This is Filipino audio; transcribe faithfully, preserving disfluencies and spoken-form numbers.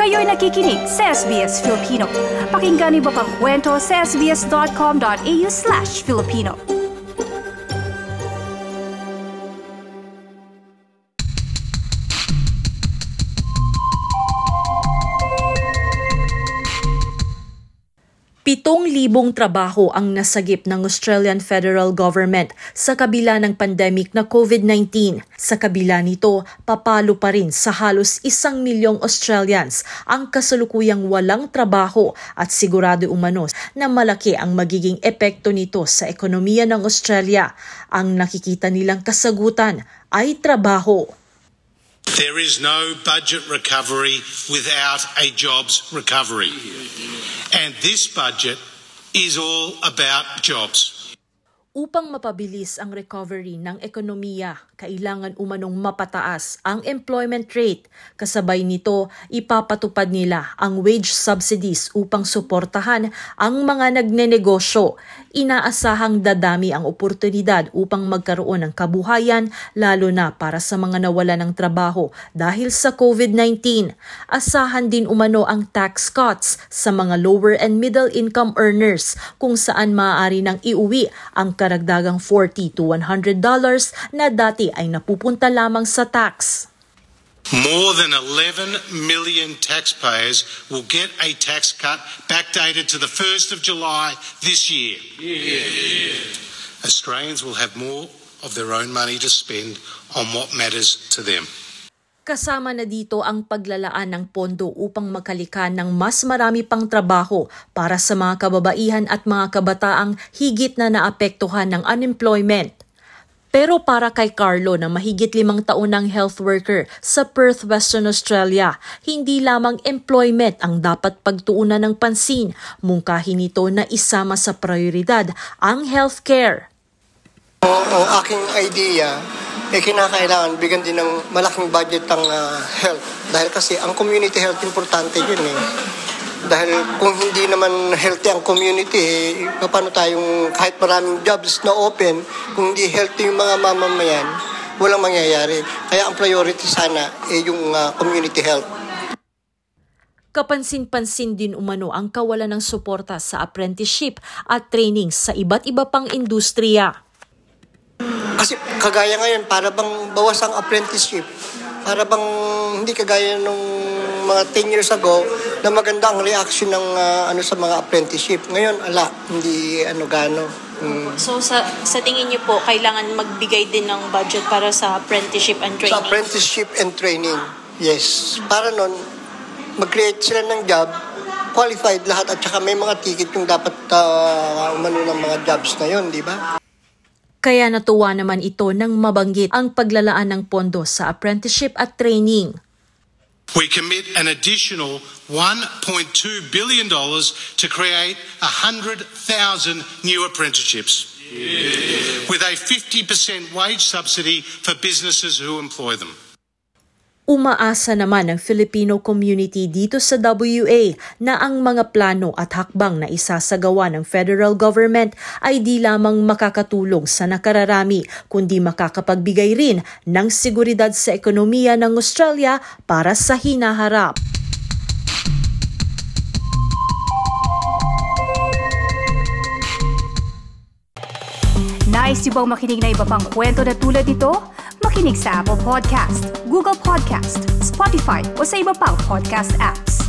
Kayo'y nakikinig sa S B S Filipino. Pakinggan niyo pa pang kwento sa sbs.com.au slash Filipino. Pitong libong trabaho ang nasagip ng Australian Federal Government sa kabila ng pandemic na COVID nineteen. Sa kabila nito, papalo pa rin sa halos isang milyong Australians ang kasalukuyang walang trabaho at sigurado umano na malaki ang magiging epekto nito sa ekonomiya ng Australia. Ang nakikita nilang kasagutan ay trabaho. There is no budget recovery without a jobs recovery. And this budget is all about jobs. Upang mapabilis ang recovery ng ekonomiya, kailangan umanong mapataas ang employment rate. Kasabay nito, ipapatupad nila ang wage subsidies upang suportahan ang mga nagnenegosyo. Inaasahang dadami ang oportunidad upang magkaroon ng kabuhayan, lalo na para sa mga nawala ng trabaho dahil sa COVID nineteen. Asahan din umano ang tax cuts sa mga lower and middle income earners, kung saan maaari nang iuwi ang karagdagang forty to one hundred dollars na dati ay napupunta lamang sa tax. More than eleven million taxpayers will get a tax cut backdated to the first of July this year. Yeah. Australians will have more of their own money to spend on what matters to them. Kasama na dito ang paglalaan ng pondo upang makalika ng mas marami pang trabaho para sa mga kababaihan at mga kabataang higit na naapektuhan ng unemployment. Pero para kay Carlo na mahigit limang taon ng health worker sa Perth, Western Australia, hindi lamang employment ang dapat pagtuunan ng pansin. Mungkahin nito na isama sa prioridad ang healthcare. Ang aking idea, eh kinakailangan bigyan din ng malaking budget ang uh, health. Dahil kasi ang community health, importante yun eh. Dahil kung hindi naman healthy ang community, eh, paano tayong kahit maraming jobs na open, kung hindi healthy yung mga mamamayan, walang mangyayari. Kaya ang priority sana eh yung uh, community health. Kapansin-pansin din umano ang kawalan ng suporta sa apprenticeship at training sa iba't iba pang industriya. Kasi kagaya ngayon, para bang bawas ang apprenticeship, para bang hindi kagaya nung mga ten years ago na maganda ang reaction ng uh, ano sa mga apprenticeship. Ngayon, ala, hindi ano gano. Mm. So sa sa tingin niyo po, kailangan magbigay din ng budget para sa apprenticeship and training? Sa apprenticeship and training, yes. Para nun, mag-create sila ng job, qualified lahat, at saka may mga ticket yung dapat uh, umano ng mga jobs na yun, di ba? Kaya natuwa naman ito nang mabanggit ang paglalaan ng pondo sa apprenticeship at training. We commit an additional one point two billion dollars to create one hundred thousand new apprenticeships, yeah, with a fifty percent wage subsidy for businesses who employ them. Umaasa naman ang Filipino community dito sa W A na ang mga plano at hakbang na isasagawa ng federal government ay di lamang makakatulong sa nakararami, kundi makakapagbigay rin ng seguridad sa ekonomiya ng Australia para sa hinaharap. Nice yung bang makinig na iba pang kwento na tulad ito? Makinig sa Apple Podcast, Google Podcast, Spotify o sa iba pang podcast apps.